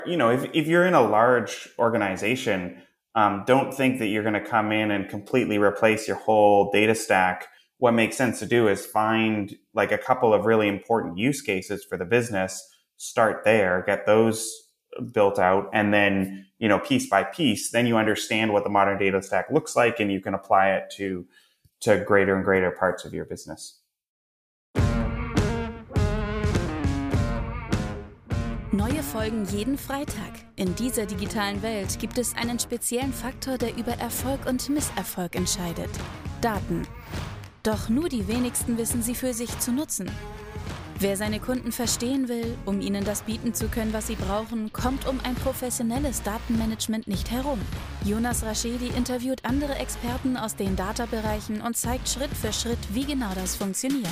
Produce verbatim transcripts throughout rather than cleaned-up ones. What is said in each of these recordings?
You know, if, if you're in a large organization, um, don't think that you're going to come in and completely replace your whole data stack. What makes sense to do is find like a couple of really important use cases for the business, start there, get those built out, and then, you know, piece by piece, then you understand what the modern data stack looks like and you can apply it to, to greater and greater parts of your business. Neue Folgen jeden Freitag. In dieser digitalen Welt gibt es einen speziellen Faktor, der über Erfolg und Misserfolg entscheidet: Daten. Doch nur die wenigsten wissen sie für sich zu nutzen. Wer seine Kunden verstehen will, um ihnen das bieten zu können, was sie brauchen, kommt um ein professionelles Datenmanagement nicht herum. Jonas Raschedi interviewt andere Experten aus den Data-Bereichen und zeigt Schritt für Schritt, wie genau das funktioniert.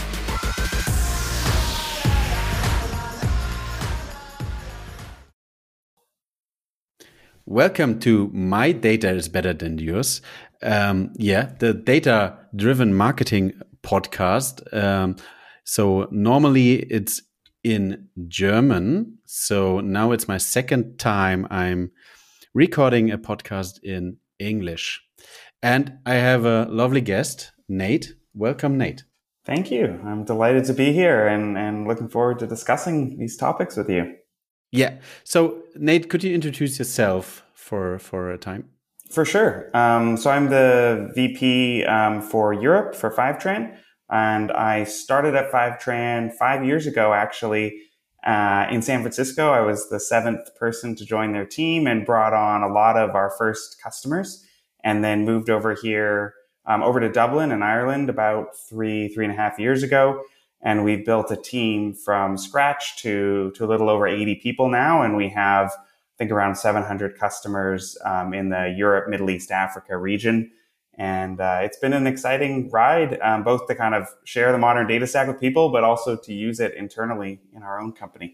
Welcome to My Data is Better Than Yours. Um, yeah, the data-driven marketing podcast. Um, so normally it's in German. So now it's my second time I'm recording a podcast in English. And I have a lovely guest, Nate. Welcome, Nate. Thank you. I'm delighted to be here and, and looking forward to discussing these topics with you. Yeah. So, Nate, could you introduce yourself for, for a time? For sure. Um, so I'm the V P um, for Europe for Fivetran, and I started at Fivetran five years ago, actually, uh, in San Francisco. I was the seventh person to join their team and brought on a lot of our first customers, and then moved over here, um, over to Dublin in Ireland about three, three and a half years ago. And we've built a team from scratch to, to a little over eighty people now. And we have, I think, around seven hundred customers um, in the Europe, Middle East, Africa region. And uh, it's been an exciting ride, um, both to kind of share the modern data stack with people, but also to use it internally in our own company.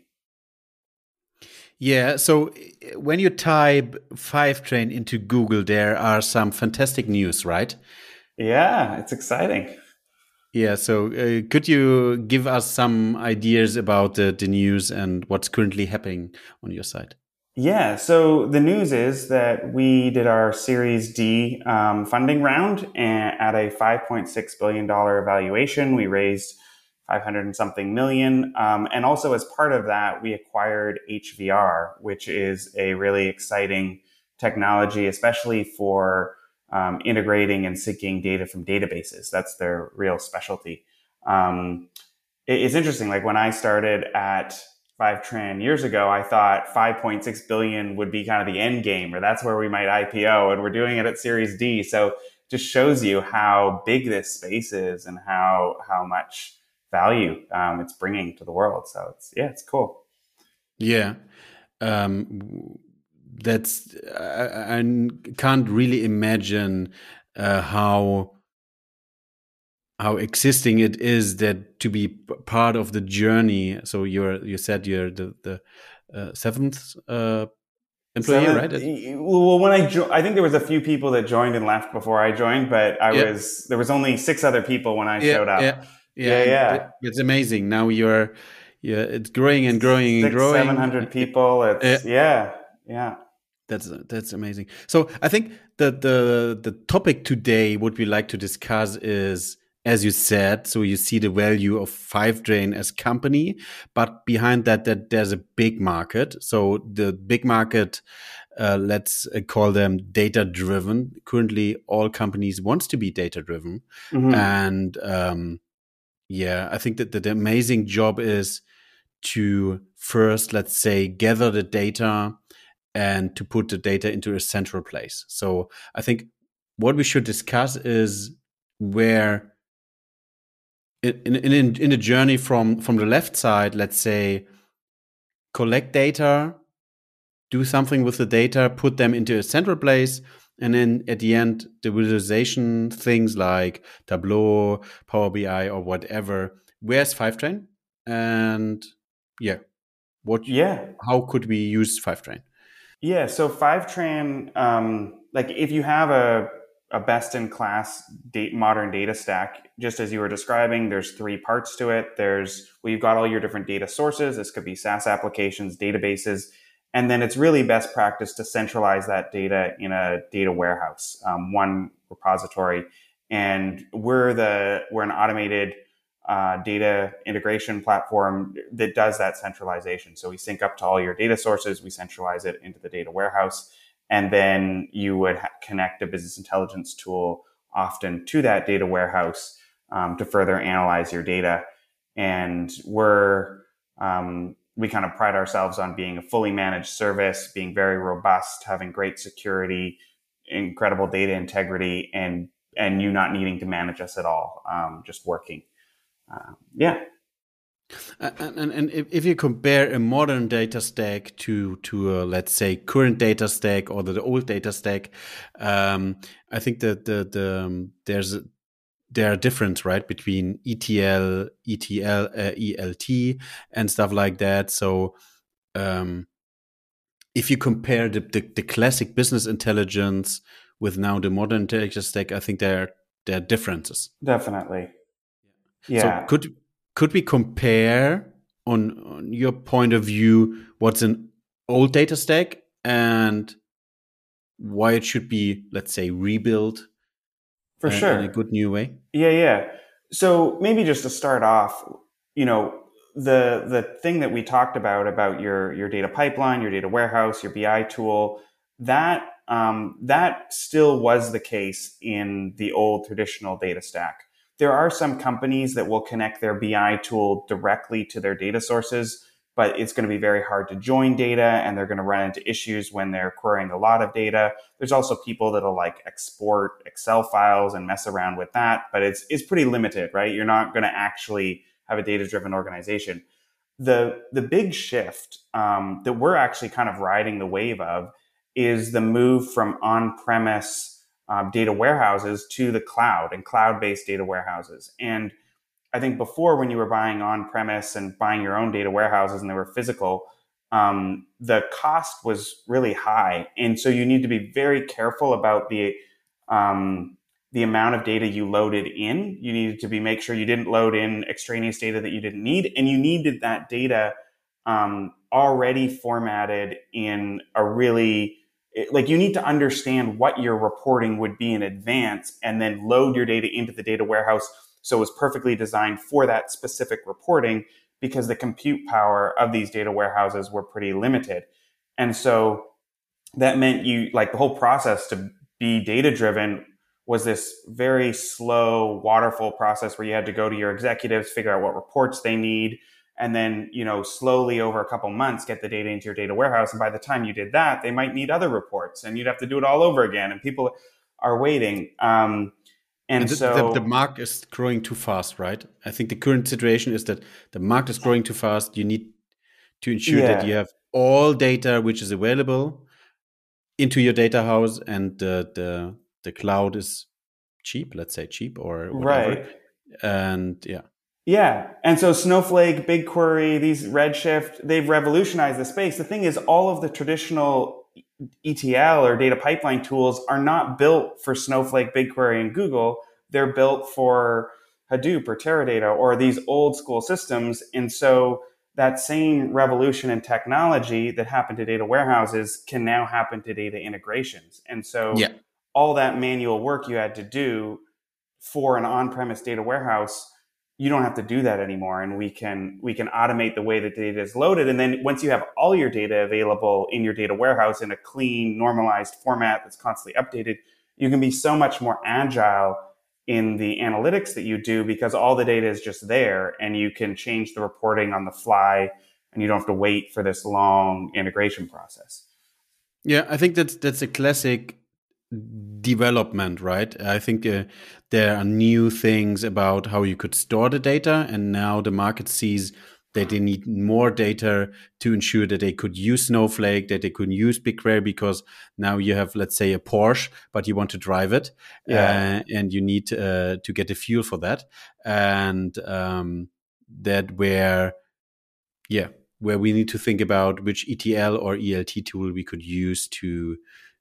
Yeah, so when you type Fivetran into Google, there are some fantastic news, right? Yeah, it's exciting. Yeah, so uh, could you give us some ideas about the, the news and what's currently happening on your side? Yeah, so the news is that we did our Series D um, funding round at a five point six billion dollars valuation. We raised five hundred and something million. Um, and also as part of that, we acquired H V R, which is a really exciting technology, especially for Um, integrating and syncing data from databases. That's their real specialty. Um, it, it's interesting. Like when I started at Fivetran years ago, I thought five point six billion would be kind of the end game, or that's where we might I P O, and we're doing it at Series D. So it just shows you how big this space is and how how much value um, it's bringing to the world. So it's yeah, it's cool. Yeah. Um, That's I, I can't really imagine uh, how how existing it is that to be part of the journey. So you're you said you're the the uh, seventh uh, employee, Seventh, right? Well, when I jo- I think there was a few people that joined and left before I joined, but I yeah. was there was only six other people when I yeah, showed up. Yeah, yeah, yeah. yeah. It's amazing. Now you're yeah, it's growing and growing Six, and growing. Seven hundred people. It's yeah. yeah, yeah. That's that's amazing. So I think the the the topic today, what we like to discuss is, as you said, so you see the value of Fivetran as company, but behind that, that there's a big market. So the big market, uh, let's call them data driven. Currently, all companies wants to be data driven, mm-hmm. and um, yeah, I think that, that the amazing job is to first, let's say, gather the data and to put the data into a central place. So I think what we should discuss is where in in in a journey from from the left side, let's say, collect data, do something with the data, put them into a central place, and then at the end, the visualization things like Tableau, Power B I, or whatever. Where's Fivetran? And yeah, what? Yeah. How could we use Fivetran? Yeah, so Fivetran, um, like if you have a, a best-in-class date, modern data stack, just as you were describing, there's three parts to it. There's, well, you've got all your different data sources. This could be SaaS applications, databases, And then it's really best practice to centralize that data in a data warehouse, um, one repository. And we're the we're an automated uh, data integration platform that does that centralization. So we sync up to all your data sources, we centralize it into the data warehouse, and then you would ha- connect a business intelligence tool often to that data warehouse um, to further analyze your data. And we're um, we kind of pride ourselves on being a fully managed service, being very robust, having great security, incredible data integrity, and and you not needing to manage us at all, um, just working. Uh, yeah. And, and, and if, if you compare a modern data stack to to a, let's say, current data stack or the, the old data stack, um, I think that the the um, there's a, there are difference, right, between E T L, E T L, uh, E L T, and stuff like that. So, um, if you compare the, the the classic business intelligence with now the modern data stack, I think there there are differences. Definitely. Yeah. So could could we compare on, on your point of view what's an old data stack and why it should be, let's say, rebuilt for uh, sure in a good new way? Yeah, yeah. So maybe just to start off, you know, the the thing that we talked about about your your data pipeline, your data warehouse, your B I tool, that um, that still was the case in the old traditional data stack. There are some companies that will connect their B I tool directly to their data sources, but it's going to be very hard to join data, and they're going to run into issues when they're querying a lot of data. There's also people that'll like export Excel files and mess around with that, but it's it's pretty limited, right? You're not going to actually have a data-driven organization. The the big shift um, that we're actually kind of riding the wave of is the move from on-premise Um, data warehouses to the cloud and cloud-based data warehouses. And I think before, when you were buying on-premise and buying your own data warehouses and they were physical, um, the cost was really high. And so you need to be very careful about the um, the amount of data you loaded in. You needed to be make sure you didn't load in extraneous data that you didn't need, and you needed that data um, already formatted in a really like you need to understand what your reporting would be in advance and then load your data into the data warehouse so it was perfectly designed for that specific reporting, because the compute power of these data warehouses were pretty limited. And so that meant you like the whole process to be data driven was this very slow waterfall process where you had to go to your executives, figure out what reports they need, and then, you know, slowly over a couple months, get the data into your data warehouse. And by the time you did that, they might need other reports and you'd have to do it all over again. And people are waiting. Um, and, and the, so the, the market is growing too fast, right? I think the current situation is that the market is growing too fast. You need to ensure yeah. that you have all data which is available into your data house, and the, the, the cloud is cheap, let's say cheap or whatever. Right. And yeah. Yeah. And so Snowflake, BigQuery, these Redshift, they've revolutionized the space. The thing is, all of the traditional E T L or data pipeline tools are not built for Snowflake, BigQuery, and Google. They're built for Hadoop or Teradata or these old school systems. And so that same revolution in technology that happened to data warehouses can now happen to data integrations. And so yeah. all that manual work you had to do for an on-premise data warehouse, you don't have to do that anymore, and we can we can automate the way that data is loaded. And then once you have all your data available in your data warehouse in a clean, normalized format that's constantly updated, you can be so much more agile in the analytics that you do, because all the data is just there, and you can change the reporting on the fly, and you don't have to wait for this long integration process. Yeah, I think that's that's a classic development, right? I think uh, there are new things about how you could store the data, and now the market sees that they need more data to ensure that they could use Snowflake, that they could use BigQuery, because now you have, let's say, a Porsche, but you want to drive it, yeah. uh, and you need uh, to get the fuel for that, and um, that where, yeah, where we need to think about which E T L or E L T tool we could use to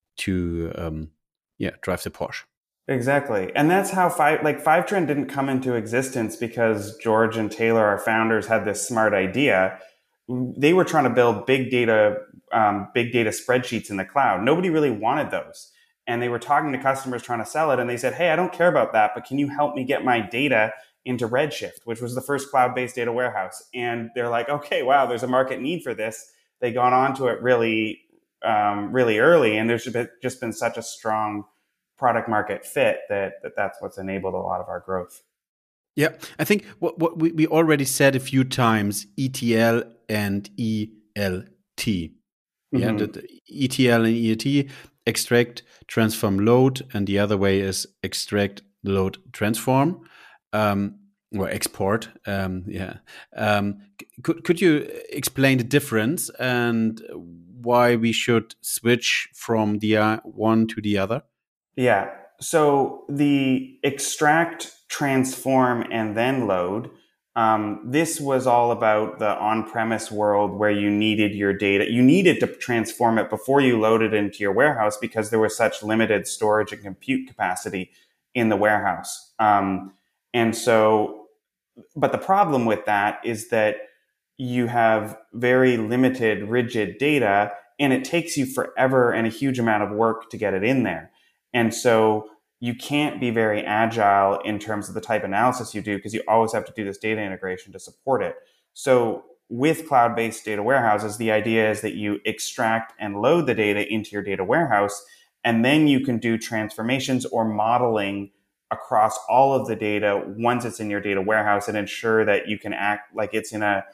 to um, yeah, drive the Porsche. Exactly. And that's how five, like Fivetran didn't come into existence because George and Taylor, our founders, had this smart idea. they were trying to build big data, um, big data spreadsheets in the cloud. Nobody really wanted those. And they were talking to customers trying to sell it. And they said, hey, I don't care about that, but can you help me get my data into Redshift, which was the first cloud-based data warehouse? And they're like, okay, wow, there's a market need for this. They got onto it really, um, really early. And there's just been such a strong product market fit that, that that's what's enabled a lot of our growth. Yeah, I think what, what we, we already said a few times, E T L and E L T. Yeah, mm-hmm. the, the E T L and E L T, extract, transform, load, and the other way is extract, load, transform, um, or export. Um, yeah. Um, could could you explain the difference and why we should switch from the uh, one to the other? Yeah. So the extract, transform, and then load. Um, this was all about the on-premise world where you needed your data. You needed to transform it before you loaded it into your warehouse because there was such limited storage and compute capacity in the warehouse. Um, and so, but the problem with that is that you have very limited, rigid data, and it takes you forever and a huge amount of work to get it in there. And so you can't be very agile in terms of the type of analysis you do because you always have to do this data integration to support it. So with cloud-based data warehouses, the idea is that you extract and load the data into your data warehouse, and then you can do transformations or modeling across all of the data once it's in your data warehouse and ensure that you can act like it's in a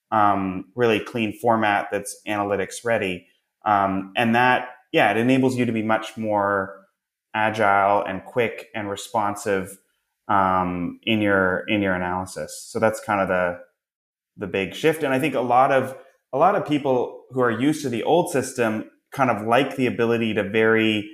um, really clean format that's analytics ready. Um, and that, yeah, it enables you to be much more agile and quick and responsive um, in your in your analysis. So that's kind of the the big shift. And I think a lot of a lot of people who are used to the old system kind of like the ability to very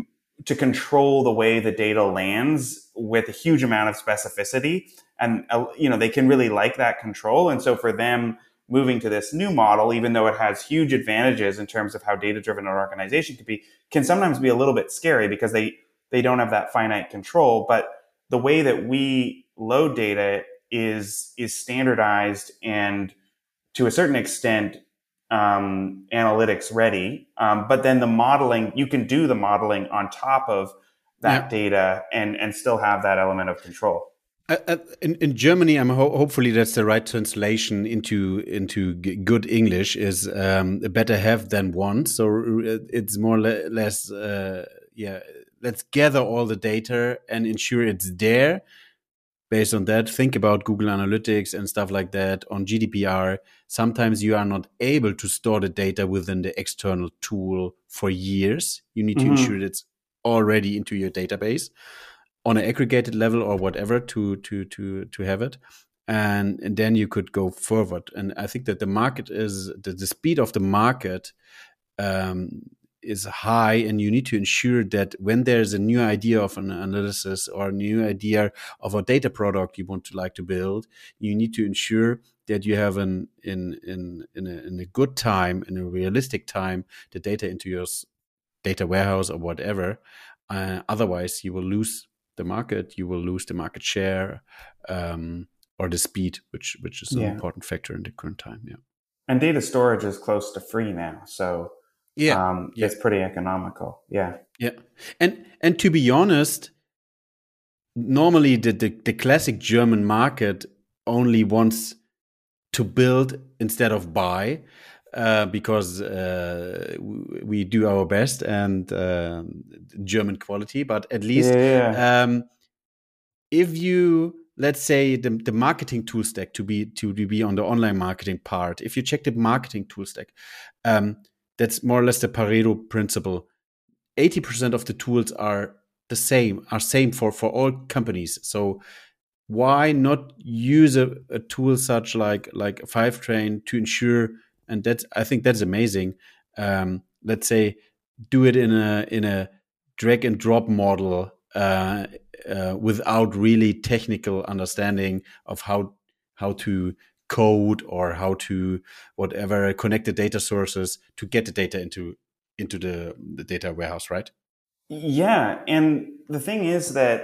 to control the way the data lands with a huge amount of specificity. And uh, you know, they can really like that control. And so for them, moving to this new model, even though it has huge advantages in terms of how data-driven an organization can be, can sometimes be a little bit scary because they, they don't have that finite control. But the way that we load data is, is standardized and to a certain extent, um, analytics ready. Um, but then the modeling, you can do the modeling on top of that yeah. data and, and still have that element of control. Uh, in, in Germany, I'm ho hopefully that's the right translation into into g good English is um, better have than want. So it's more or less, uh, yeah. Let's gather all the data and ensure it's there. Based on that, think about Google Analytics and stuff like that. On G D P R, sometimes you are not able to store the data within the external tool for years. You need to mm-hmm. ensure it's already into your database on an aggregated level or whatever to to to to have it, and, and then you could go forward. And I think that the market is the, the speed of the market um, is high, and you need to ensure that when there's a new idea of an analysis or a new idea of a data product you want to like to build, you need to ensure that you have an in in in a, in a good time, in a realistic time, the data into your data warehouse or whatever. Uh, otherwise, you will lose the market, you will lose the market share, um, or the speed, which which is an yeah. important factor in the current time. Yeah, and data storage is close to free now, so yeah, um, yeah. it's pretty economical. Yeah, yeah, and and to be honest, normally the the, the classic German market only wants to build instead of buy. Uh, because uh, we do our best and uh, German quality, but at least yeah, yeah. Um, if you, let's say the, the marketing tool stack to be to be on the online marketing part, if you check the marketing tool stack, um, that's more or less the Pareto principle. eighty percent of the tools are the same, are same for, for all companies. So why not use a, a tool such like like Fivetrain to ensure. And that's, I think that's amazing. Um, let's say, do it in a in a drag and drop model uh, uh, without really technical understanding of how how to code or how to whatever connect the data sources to get the data into into the, the data warehouse, right? Yeah, and the thing is that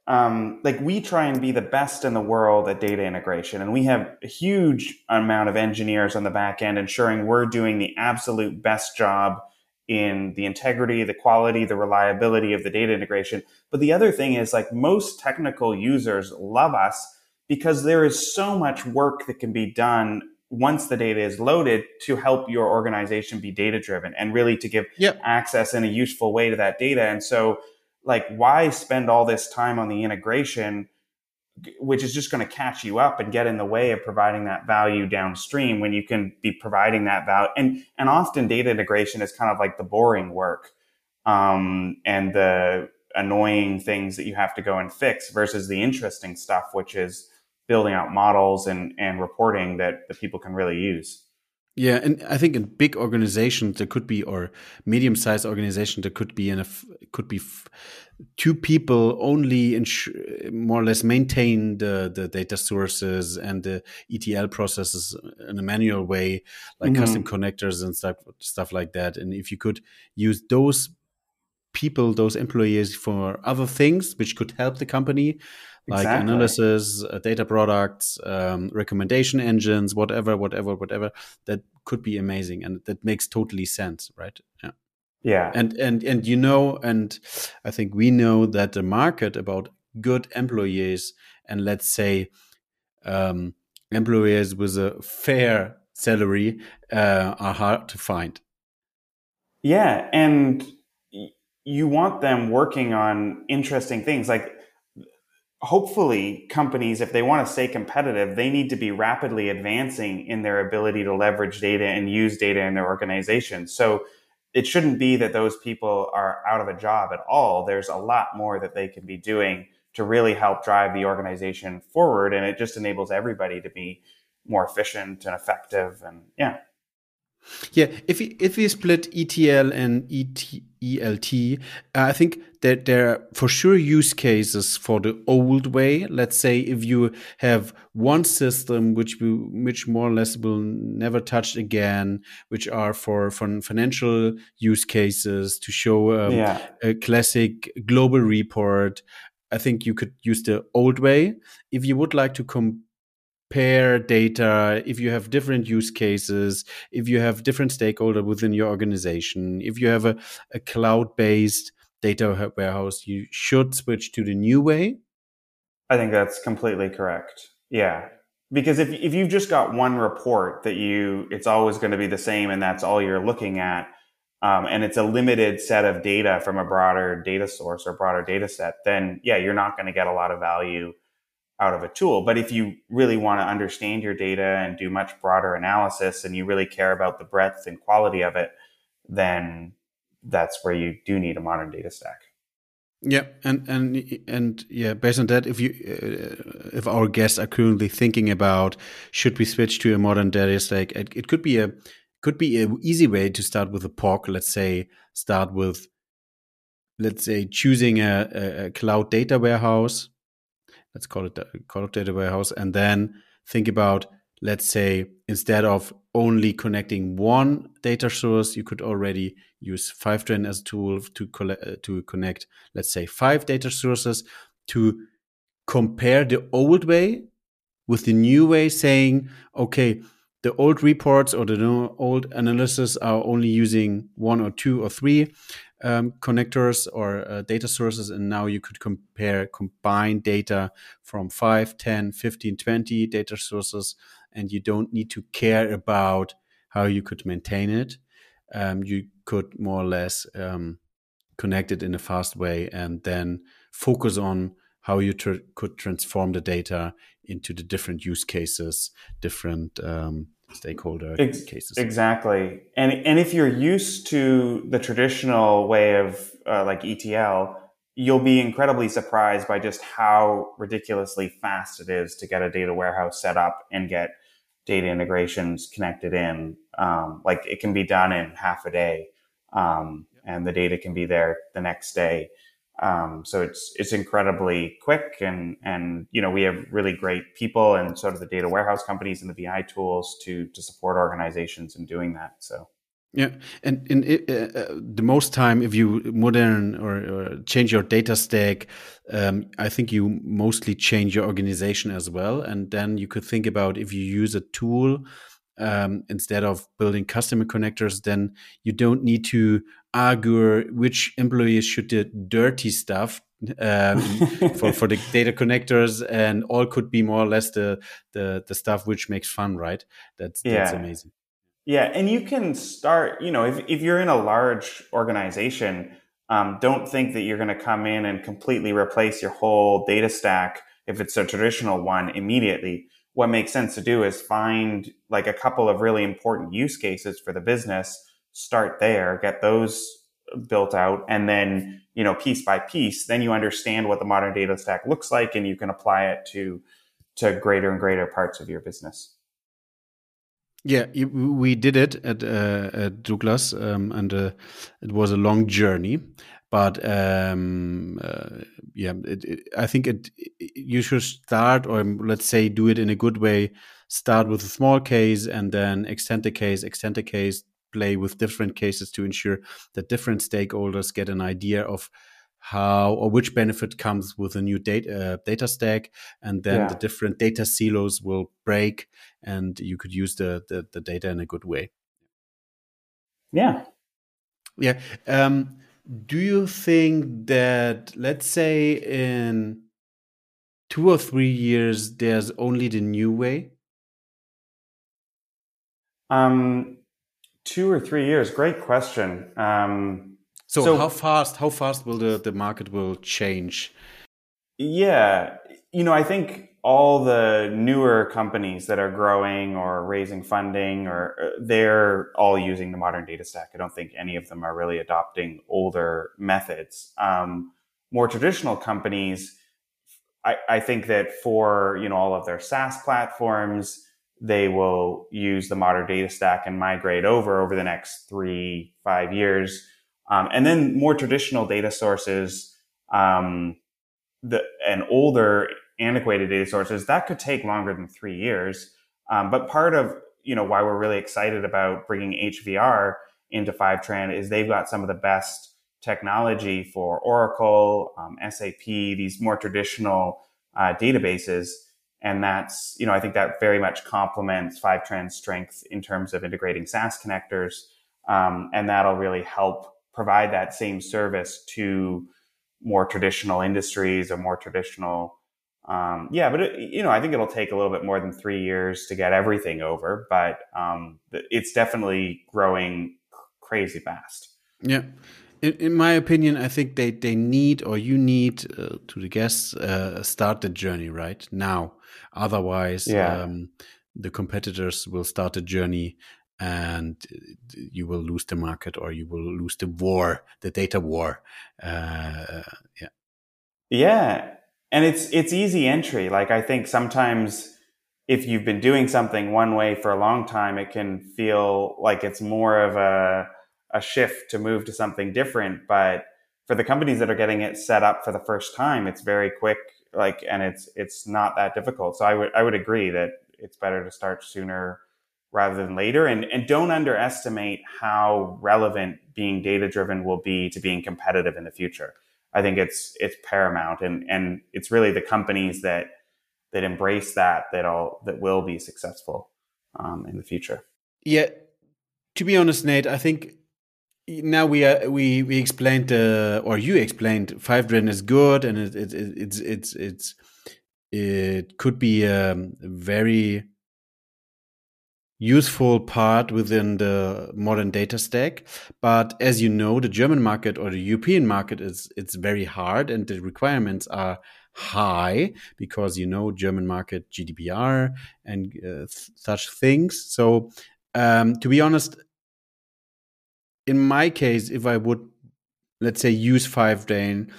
um, like we try and be the best in the world at data integration, and we have a huge amount of engineers on the back end ensuring we're doing the absolute best job in the integrity, the quality, the reliability of the data integration. But the other thing is, like, most technical users love us because there is so much work that can be done once the data is loaded to help your organization be data driven and really to give Yep. access in a useful way to that data. And so, like, why spend all this time on the integration, which is just going to catch you up and get in the way of providing that value downstream when you can be providing that value? And, and often data integration is kind of like the boring work um, and the annoying things that you have to go and fix versus the interesting stuff, which is building out models and, and reporting that, that people can really use. Yeah, and I think in big organizations there could be, or medium-sized organizations there could be, in a could be f- two people only ins- more or less maintain the the data sources and the E T L processes in a manual way, like mm-hmm. custom connectors and stuff stuff like that. And if you could use those people, those employees for other things which could help the company, like exactly. analysis, uh, data products, um, recommendation engines, whatever, whatever, whatever, that could be amazing. And that makes totally sense, right? Yeah. Yeah. And, and, and, you know, and I think we know that the market about good employees and, let's say, um, employees with a fair salary uh, are hard to find. Yeah. And you want them working on interesting things. Like, hopefully companies, if they want to stay competitive, they need to be rapidly advancing in their ability to leverage data and use data in their organization. So it shouldn't be that those people are out of a job at all. There's a lot more that they can be doing to really help drive the organization forward. And it just enables everybody to be more efficient and effective. And yeah. Yeah, if we, if we split E T L and E T, E L T, uh, I think that there are for sure use cases for the old way. Let's say if you have one system which we, which more or less will never touch again, which are for, for financial use cases to show um, yeah. a classic global report, I think you could use the old way. If you would like to come pair data, if you have different use cases, if you have different stakeholders within your organization, if you have a, a cloud-based data warehouse, you should switch to the new way. I think that's completely correct. Yeah. Because if if you've just got one report that you, it's always going to be the same and that's all you're looking at, um, and it's a limited set of data from a broader data source or broader data set, then yeah, you're not going to get a lot of value out of a tool. But if you really want to understand your data and do much broader analysis and you really care about the breadth and quality of it, then that's where you do need a modern data stack. Yeah, and and and yeah, based on that, if you uh, if our guests are currently thinking about should we switch to a modern data stack, it, it could be a could be an easy way to start with a P O C. Let's say start with let's say choosing a, a, a cloud data warehouse. Let's call it call it data warehouse, and then think about, let's say, instead of only connecting one data source, you could already use Fivetran as a tool to collect, to connect, let's say, five data sources to compare the old way with the new way, saying, okay, the old reports or the new, old analysis are only using one or two or three um, connectors or uh, data sources. And now you could compare combined data from five, ten, fifteen, twenty data sources. And you don't need to care about how you could maintain it. Um, you could more or less um, connect it in a fast way and then focus on how you tr- could transform the data into the different use cases, different um, stakeholder Ex- cases. Exactly. And and if you're used to the traditional way of uh, like E T L, you'll be incredibly surprised by just how ridiculously fast it is to get a data warehouse set up and get data integrations connected in. Um, like it can be done in half a day, um, and the data can be there the next day. Um, so it's it's incredibly quick, and and you know we have really great people and sort of the data warehouse companies and the B I tools to to support organizations in doing that. So Yeah, and in uh, uh, the most time, if you modern or, or change your data stack, um, I think you mostly change your organization as well. And then you could think about if you use a tool um, instead of building customer connectors, then you don't need to argue which employees should do dirty stuff um, in, for for the data connectors, and all could be more or less the the the stuff which makes fun, right? That's that's Yeah. amazing. Yeah, and you can start, you know, if, if you're in a large organization, um, don't think that you're going to come in and completely replace your whole data stack if it's a traditional one immediately. What makes sense to do is find like a couple of really important use cases for the business, start there, get those built out, and then, you know, piece by piece, then you understand what the modern data stack looks like and you can apply it to to greater and greater parts of your business. Yeah, we did it at, uh, at Douglas, um, and uh, it was a long journey. But um, uh, yeah, it, it, I think it, it. You should start, or let's say, do it in a good way. Start with a small case, and then extend the case, extend the case, play with different cases to ensure that different stakeholders get an idea of how or which benefit comes with a new data uh, data stack, and then Yeah. the different data silos will break, and you could use the the, the data in a good way. Yeah. Yeah. Um, do you think that, let's say, in two or three years, there's only the new way? Um, two or three years. Great question. Um, so, so how fast? How fast will the the market will change? Yeah, you know, I think all the newer companies that are growing or raising funding, or uh, they're all using the modern data stack. I don't think any of them are really adopting older methods. Um, more traditional companies, I, I think that for, you know, all of their SaaS platforms, they will use the modern data stack and migrate over over the next three, five years. Um, and then more traditional data sources, um, the and older antiquated data sources, that could take longer than three years. Um, but part of, you know, why we're really excited about bringing H V R into Fivetran is they've got some of the best technology for Oracle, um, S A P, these more traditional uh, databases. And that's, you know, I think that very much complements Fivetran's strength in terms of integrating SaaS connectors. Um, and that'll really help provide that same service to more traditional industries or more traditional, um, yeah, but it, you know, I think it'll take a little bit more than three years to get everything over, but um, it's definitely growing crazy fast. Yeah. In, in my opinion, I think they, they need, or you need uh, to the guests, uh, start the journey right now. Otherwise, yeah. um, the competitors will start the journey and you will lose the market, or you will lose the war, the data war. Uh, yeah. Yeah. And it's, it's easy entry. Like, I think sometimes if you've been doing something one way for a long time, it can feel like it's more of a, a shift to move to something different. But for the companies that are getting it set up for the first time, it's very quick, like, and it's, it's not that difficult. So I would, I would agree that it's better to start sooner rather than later. And, and don't underestimate how relevant being data-driven will be to being competitive in the future. I think it's it's paramount, and, and it's really the companies that that embrace that that'll that will be successful um, in the future. Yeah, to be honest, Nate, I think now we are, we we explained uh, or you explained Fivetran is good, and it, it, it it's it's it's it could be a very useful part within the modern data stack. But as you know, the German market or the European market is it's very hard, and the requirements are high because, you know, German market G D P R and uh, th- such things. So um, to be honest, in my case, if I would, let's say, use Fivetran,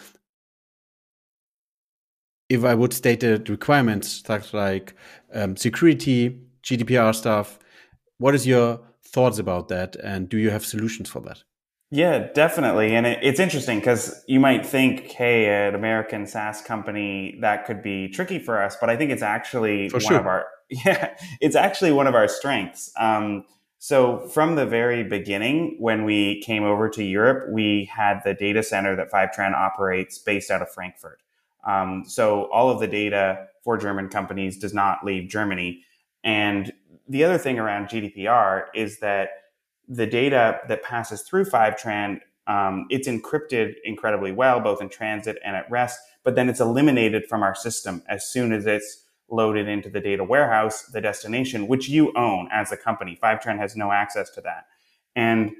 if I would state the requirements such like um, security, G D P R stuff, what is your thoughts about that, and do you have solutions for that? Yeah, definitely. And it, it's interesting because you might think, hey, an American SaaS company, that could be tricky for us, but I think it's actually For one sure. of our, yeah, it's actually one of our strengths. Um, So from the very beginning, when we came over to Europe, we had the data center that Fivetran operates based out of Frankfurt. Um, so all of the data for German companies does not leave Germany. And the other thing around G D P R is that the data that passes through Fivetran, um, it's encrypted incredibly well, both in transit and at rest, but then it's eliminated from our system as soon as it's loaded into the data warehouse, the destination, which you own as a company. Fivetran has no access to that. And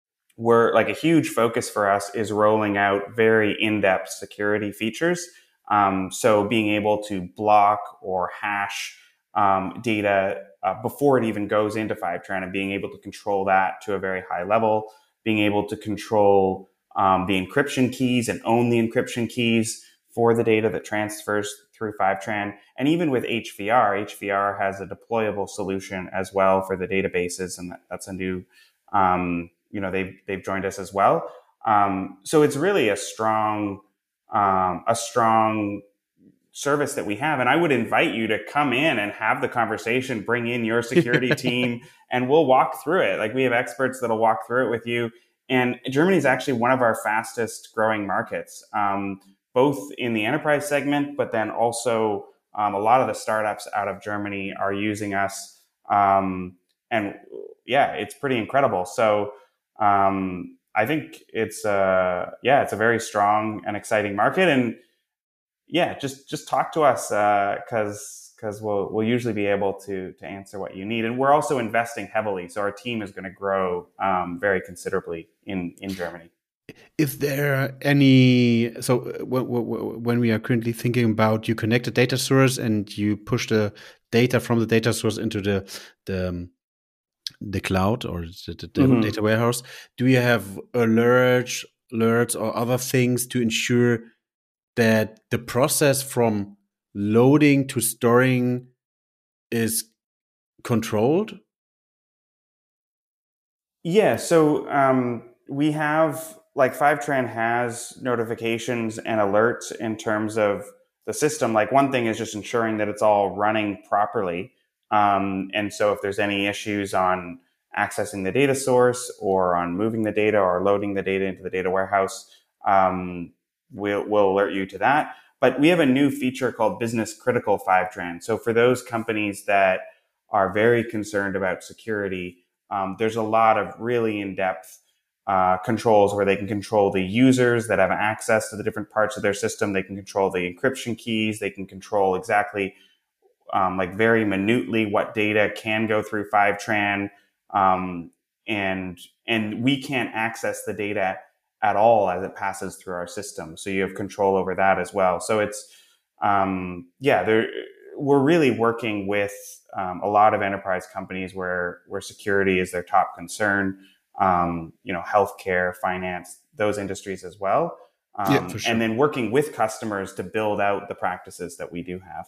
we're like a huge focus for us is rolling out very in-depth security features. Um, so being able to block or hash um, data uh, before it even goes into Fivetran and being able to control that to a very high level, being able to control um, the encryption keys and own the encryption keys for the data that transfers through Fivetran. And even with H V R, H V R has a deployable solution as well for the databases. And that, that's a new, um, you know, they've, they've joined us as well. Um, so it's really a strong, um, a strong service that we have. And I would invite you to come in and have the conversation, bring in your security team, and we'll walk through it. Like we have experts that'll walk through it with you. And Germany is actually one of our fastest growing markets. Um, both in the enterprise segment, but then also um, a lot of the startups out of Germany are using us. Um, and yeah, it's pretty incredible. So um, I think it's, uh, yeah, it's a very strong and exciting market. And yeah, just, just talk to us because uh, because we'll, we'll usually be able to, to answer what you need. And we're also investing heavily. So our team is going to grow um, very considerably in, in Germany. Is there any, so when we are currently thinking about you connect a data source and you push the data from the data source into the the, the cloud or the, the mm-hmm. data warehouse, do you have alerts, alerts or other things to ensure that the process from loading to storing is controlled? Yeah, so um, we have... like Fivetran has notifications and alerts in terms of the system. Like one thing is just ensuring that it's all running properly. Um, and so if there's any issues on accessing the data source or on moving the data or loading the data into the data warehouse, um, we'll, we'll alert you to that. But we have a new feature called Business Critical Fivetran. So for those companies that are very concerned about security, um, there's a lot of really in-depth Uh, controls where they can control the users that have access to the different parts of their system. They can control the encryption keys. They can control exactly, um, like very minutely, what data can go through Fivetran, um, and and we can't access the data at all as it passes through our system. So you have control over that as well. So it's um, yeah, there we're really working with um, a lot of enterprise companies where where security is their top concern. Um, you know, healthcare, finance, those industries as well. Um, yeah, for sure. And then working with customers to build out the practices that we do have.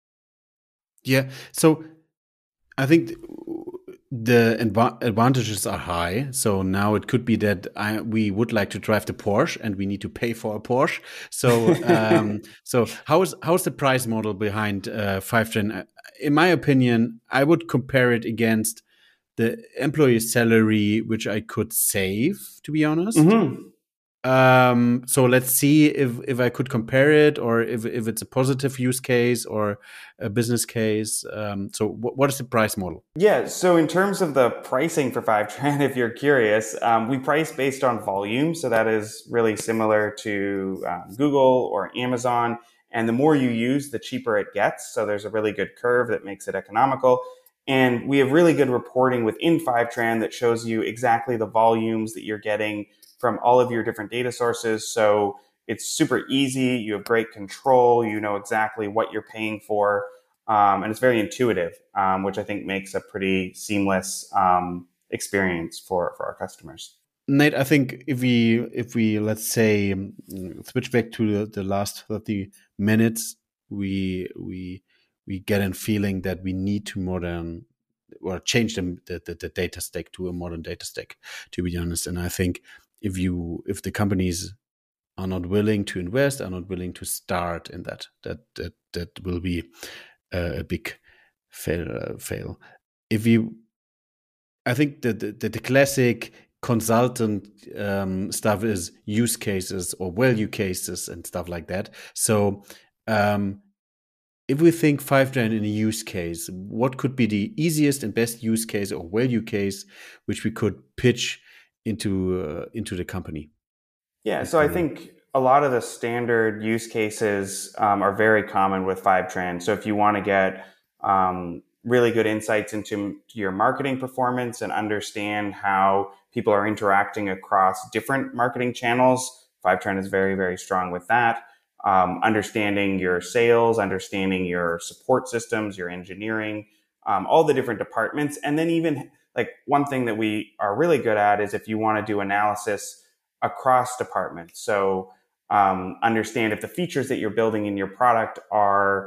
Yeah. So I think the adva- advantages are high. So now it could be that I, we would like to drive the Porsche and we need to pay for a Porsche. So, um, so how is, how is the price model behind uh, Fivetran? In my opinion, I would compare it against the employee salary, which I could save, to be honest. Mm-hmm. Um, so let's see if, if I could compare it or if, if it's a positive use case or a business case. Um, so w- what is the price model? Yeah. So in terms of the pricing for Fivetran, if you're curious, um, we price based on volume. So that is really similar to um, Google or Amazon. And the more you use, the cheaper it gets. So there's a really good curve that makes it economical. And we have really good reporting within Fivetran that shows you exactly the volumes that you're getting from all of your different data sources. So it's super easy. You have great control. You know exactly what you're paying for. Um, and it's very intuitive, um, which I think makes a pretty seamless um, experience for, for our customers. Nate, I think if we, if we let's say, switch back to the, the last thirty minutes, we, we, we get a feeling that we need to modern or change them, the, the, the data stack to a modern data stack, to be honest. And I think if you, if the companies are not willing to invest, are not willing to start in that, that, that, that will be a, a big fail, uh, fail. If you I think that the, the, the classic consultant um, stuff is use cases or value cases and stuff like that. So um, if we think Fivetran in a use case, what could be the easiest and best use case or value case which we could pitch into uh, into the company? Yeah, so I think a lot of the standard use cases um, are very common with Fivetran. So if you want to get um, really good insights into your marketing performance and understand how people are interacting across different marketing channels, Fivetran is very, very strong with that. Um, understanding your sales, understanding your support systems, your engineering, um, all the different departments. And then even like one thing that we are really good at is if you want to do analysis across departments. So um, understand if the features that you're building in your product are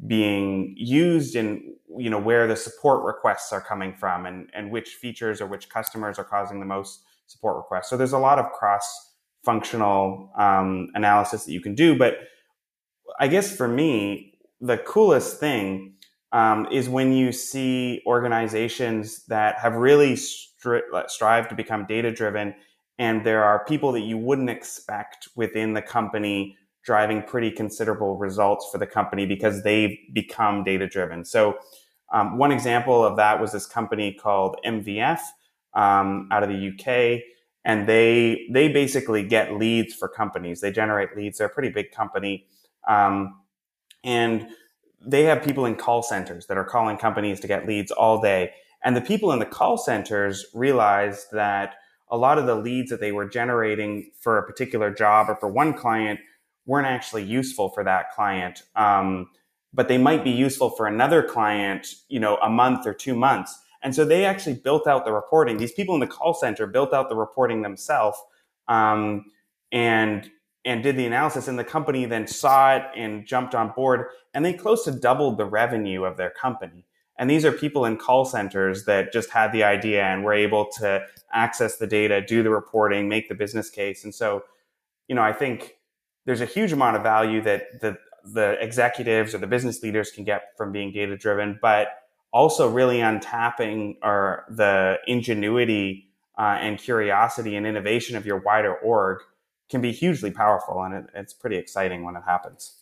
being used and you know where the support requests are coming from and, and which features or which customers are causing the most support requests. So there's a lot of cross-functional um, analysis that you can do. But I guess for me, the coolest thing um, is when you see organizations that have really stri- strived to become data-driven, and there are people that you wouldn't expect within the company driving pretty considerable results for the company because they've become data-driven. So um, one example of that was this company called M V F um, out of the U K. And they they basically get leads for companies. They generate leads. They're a pretty big company. Um, and they have people in call centers that are calling companies to get leads all day. And the people in the call centers realized that a lot of the leads that they were generating for a particular job or for one client weren't actually useful for that client. Um, but they might be useful for another client, you know, a month or two months. And so they actually built out the reporting. These people in the call center built out the reporting themselves, um, and and did the analysis. And the company then saw it and jumped on board. And they close to doubled the revenue of their company. And these are people in call centers that just had the idea and were able to access the data, do the reporting, make the business case. And so, you know, I think there's a huge amount of value that the the executives or the business leaders can get from being data driven, but also really untapping or the ingenuity uh, and curiosity and innovation of your wider org can be hugely powerful, and it, it's pretty exciting when it happens.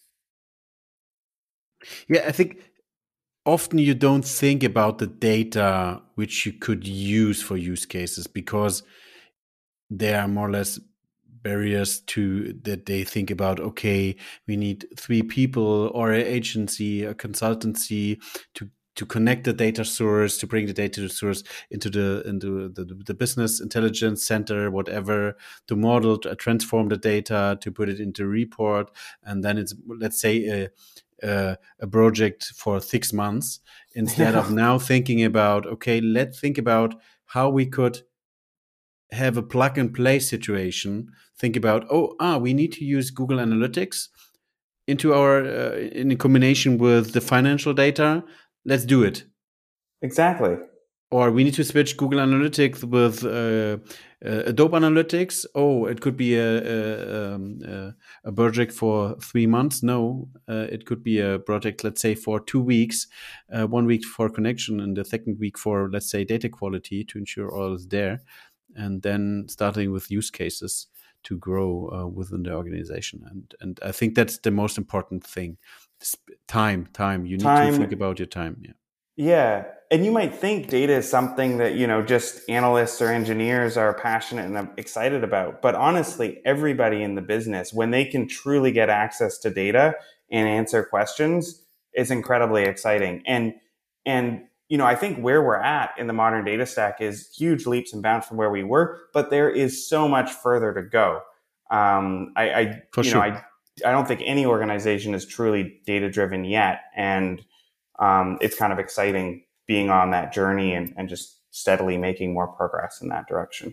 Yeah, I think often you don't think about the data which you could use for use cases because there are more or less barriers to that they think about, okay, we need three people or an agency, a consultancy to to connect the data source, to bring the data source into the into the, the business intelligence center, whatever, to model, to transform the data, to put it into a report, and then it's, let's say, a, a, a project for six months instead yeah. of now thinking about, okay, let's think about how we could have a plug and play situation. Think about, oh, ah, we need to use Google Analytics into our uh, in combination with the financial data. Let's do it. Exactly. Or we need to switch Google Analytics with uh, uh, Adobe Analytics. Oh, it could be a a, um, a project for three months. No, uh, it could be a project, let's say, for two weeks. Uh, one week for connection, and the second week for, let's say, data quality to ensure all is there. And then starting with use cases to grow uh, within the organization. And and I think that's the most important thing. Time, time. You need time. to think about your time. Yeah. Yeah. And you might think data is something that, you know, just analysts or engineers are passionate and excited about. But honestly, everybody in the business, when they can truly get access to data and answer questions, it's incredibly exciting. And, and, you know, I think where we're at in the modern data stack is huge leaps and bounds from where we were, but there is so much further to go. Um, I, I For you sure. know, I, I don't think any organization is truly data driven yet. And um, it's kind of exciting being on that journey and, and just steadily making more progress in that direction.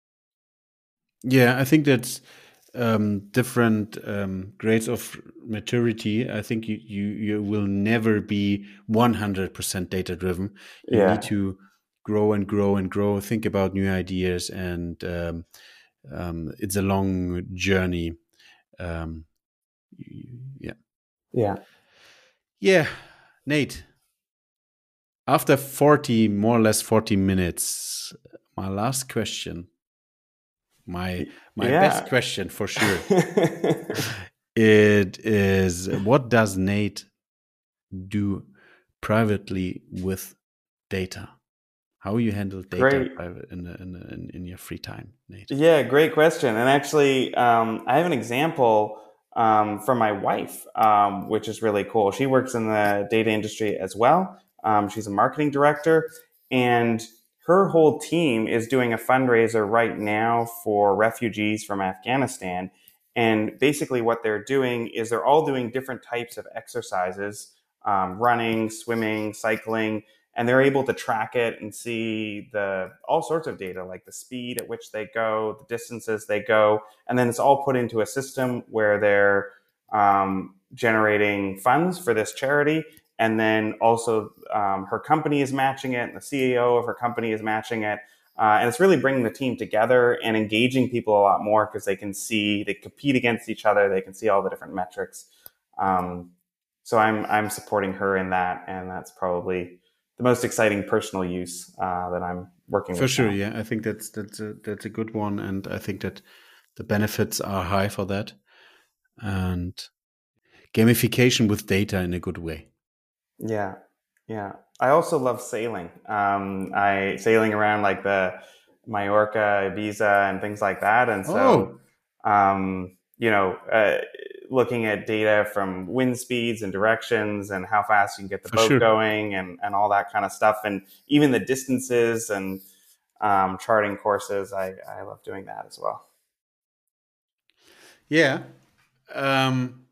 Yeah, I think that's um, different um, grades of maturity. I think you, you, you will never be one hundred percent data driven. You yeah. need to grow and grow and grow, think about new ideas, and um, um, it's a long journey. Um, yeah. Yeah. Yeah. Nate, after forty, more or less forty minutes, my last question, my my yeah. best question for sure, it is, what does Nate do privately with data? How you handle data Great. private in, the, in, the, in in your free time, Nate? Yeah, great question. And actually, um, I have an example um, from my wife, um, which is really cool. She works in the data industry as well. Um, she's a marketing director, and her whole team is doing a fundraiser right now for refugees from Afghanistan. And basically what they're doing is they're all doing different types of exercises, um, running, swimming, cycling, and they're able to track it and see the all sorts of data, like the speed at which they go, the distances they go, and then it's all put into a system where they're um, generating funds for this charity. And then also um, her company is matching it, and the C E O of her company is matching it. Uh, and it's really bringing the team together and engaging people a lot more because they can see, they compete against each other, they can see all the different metrics. Um, so I'm I'm supporting her in that, and that's probably the most exciting personal use uh, that I'm working for with. For sure, now. yeah. I think that's that's a, that's a good one, and I think that the benefits are high for that, and gamification with data in a good way. Yeah, yeah. I also love sailing. Um, I sailing around like the Mallorca, Ibiza, and things like that, and so oh. um, you know. Uh, looking at data from wind speeds and directions and how fast you can get the For boat sure. going and, and all that kind of stuff. And even the distances and um, charting courses, I, I love doing that as well. Yeah. Um,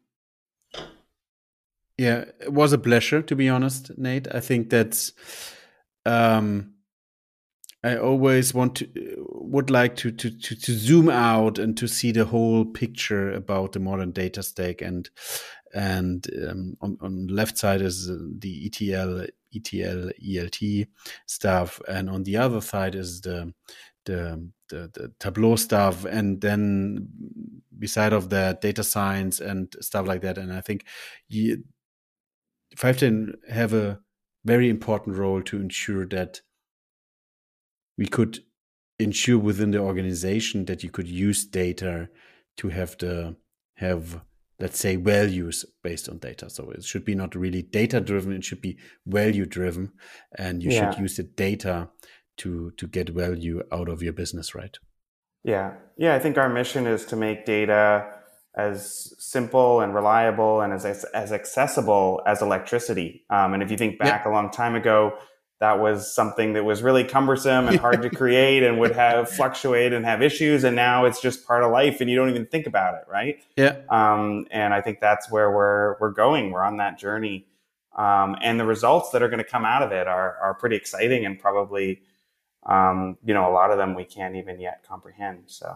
yeah, it was a pleasure, to be honest, Nate. I think that's, um, I always want to, would like to, to, to, to zoom out and to see the whole picture about the modern data stack. And, and um, on, on the left side is the E T L, E T L, E L T stuff. And on the other side is the, the, the, the Tableau stuff. And then beside of that, data science and stuff like that. And I think you, five ten have a very important role to ensure that we could ensure within the organization that you could use data to have the have let's say values based on data. So it should be not really data driven, it should be value driven, and you yeah. should use the data to to get value out of your business, right? Yeah. Yeah, I think our mission is to make data as simple and reliable and as as accessible as electricity. Um, and if you think back yeah. a long time ago, that was something that was really cumbersome and hard to create and would have fluctuate and have issues. And now it's just part of life and you don't even think about it, right? Yeah. Um, and I think that's where we're we're going. We're on that journey. Um, and the results that are going to come out of it are are pretty exciting and probably, um, you know, a lot of them we can't even yet comprehend. So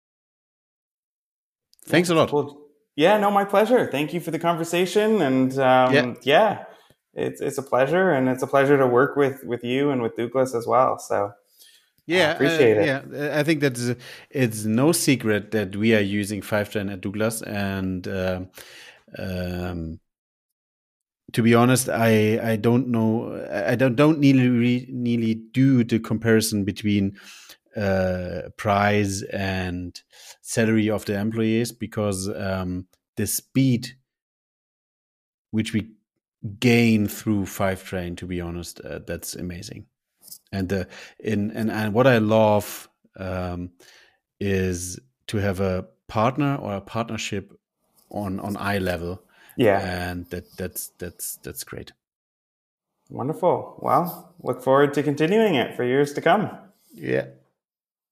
thanks a lot. Well, yeah, no, my pleasure. Thank you for the conversation. And um, yeah. yeah. It's it's a pleasure, and it's a pleasure to work with, with you and with Douglas as well. So, yeah, I appreciate uh, it. Yeah, I think that it's no secret that we are using five ten at Douglas, and uh, um, to be honest, I I don't know, I don't don't nearly nearly do the comparison between uh, price and salary of the employees, because um, the speed which we gain through five train, to be honest, uh, that's amazing. And the in and, and what I love um, is to have a partner or a partnership on on eye level. Yeah, and that that's that's that's great. Wonderful. Well, look forward to continuing it for years to come. Yeah.